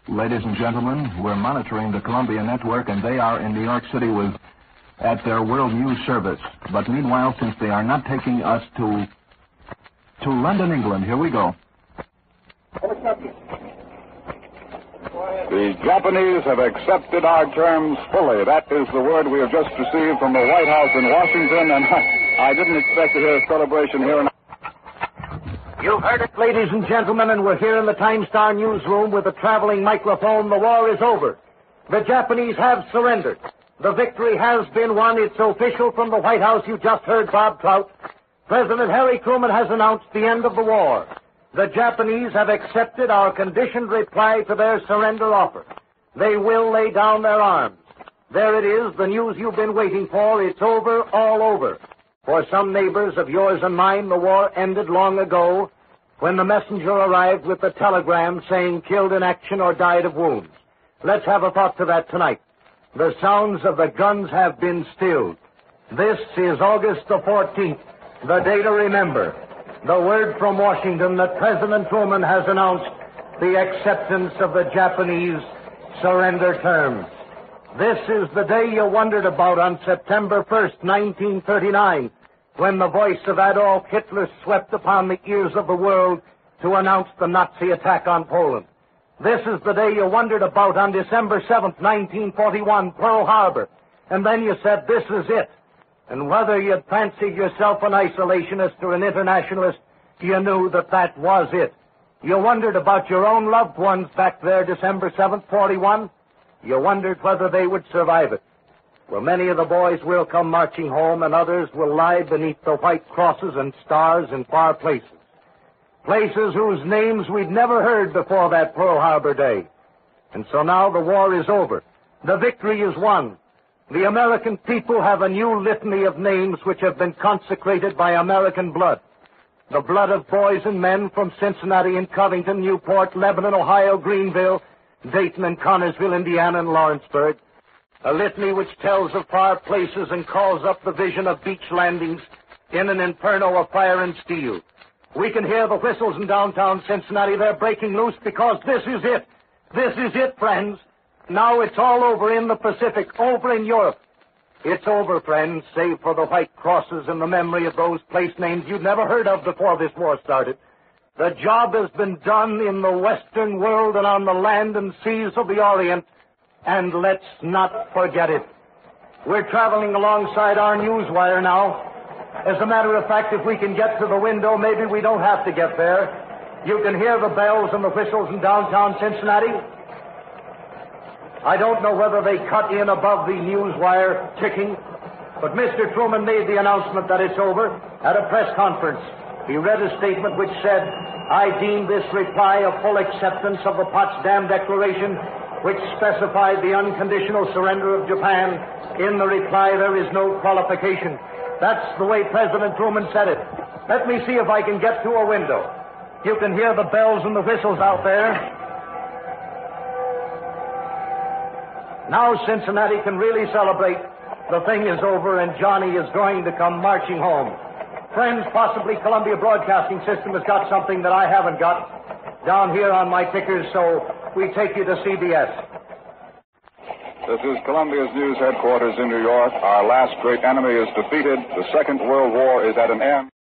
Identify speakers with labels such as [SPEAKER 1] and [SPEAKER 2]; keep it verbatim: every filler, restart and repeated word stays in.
[SPEAKER 1] Ladies and gentlemen, we're monitoring the Columbia Network, and they are in New York City with at their World News Service. But meanwhile, since they are not taking us to to London, England, here we go.
[SPEAKER 2] The Japanese have accepted our terms fully. That is the word we have just received from the White House in Washington, and I didn't expect to hear a celebration here.
[SPEAKER 3] You've heard it, ladies and gentlemen, and we're here in the Time Star newsroom with a traveling microphone. The war is over. The Japanese have surrendered. The victory has been won. It's official from the White House. You just heard Bob Trout. President Harry Truman has announced the end of the war. The Japanese have accepted our conditioned reply to their surrender offer. They will lay down their arms. There it is, the news you've been waiting for. It's over, all over. For some neighbors of yours and mine, the war ended long ago when the messenger arrived with the telegram saying killed in action or died of wounds. Let's have a thought to that tonight. The sounds of the guns have been stilled. This is August the fourteenth, the day to remember. The word from Washington that President Truman has announced the acceptance of the Japanese surrender terms. This is the day you wondered about on September first, nineteen thirty-nine, when the voice of Adolf Hitler swept upon the ears of the world to announce the Nazi attack on Poland. This is the day you wondered about on December seventh, nineteen forty-one, Pearl Harbor. And then you said, this is it. And whether you'd fancied yourself an isolationist or an internationalist, you knew that that was it. You wondered about your own loved ones back there December seventh, forty-one. You wondered whether they would survive it. Well, many of the boys will come marching home, and others will lie beneath the white crosses and stars in far places. Places whose names we'd never heard before that Pearl Harbor day. And so now the war is over. The victory is won. The American people have a new litany of names which have been consecrated by American blood. The blood of boys and men from Cincinnati and Covington, Newport, Lebanon, Ohio, Greenville, Dayton and Connersville, Indiana, and Lawrenceburg. A litany which tells of far places and calls up the vision of beach landings in an inferno of fire and steel. We can hear the whistles in downtown Cincinnati. They're breaking loose because this is it. This is it, friends. Now it's all over in the Pacific, over in Europe. It's over, friends, save for the white crosses and the memory of those place names you'd never heard of before this war started. The job has been done in the Western world and on the land and seas of the Orient, and let's not forget it. We're traveling alongside our news wire now. As a matter of fact, if we can get to the window, maybe we don't have to get there. You can hear the bells and the whistles in downtown Cincinnati. I don't know whether they cut in above the news wire ticking, but Mister Truman made the announcement that it's over at a press conference. He read a statement which said, I deem this reply a full acceptance of the Potsdam Declaration, which specified the unconditional surrender of Japan. In the reply, there is no qualification. That's the way President Truman said it. Let me see if I can get to a window. You can hear the bells and the whistles out there. Now Cincinnati can really celebrate. The thing is over, and Johnny is going to come marching home. Friends, possibly Columbia Broadcasting System has got something that I haven't got down here on my tickers, so we take you to C B S.
[SPEAKER 2] This is Columbia's news headquarters in New York. Our last great enemy is defeated. The Second World War is at an end.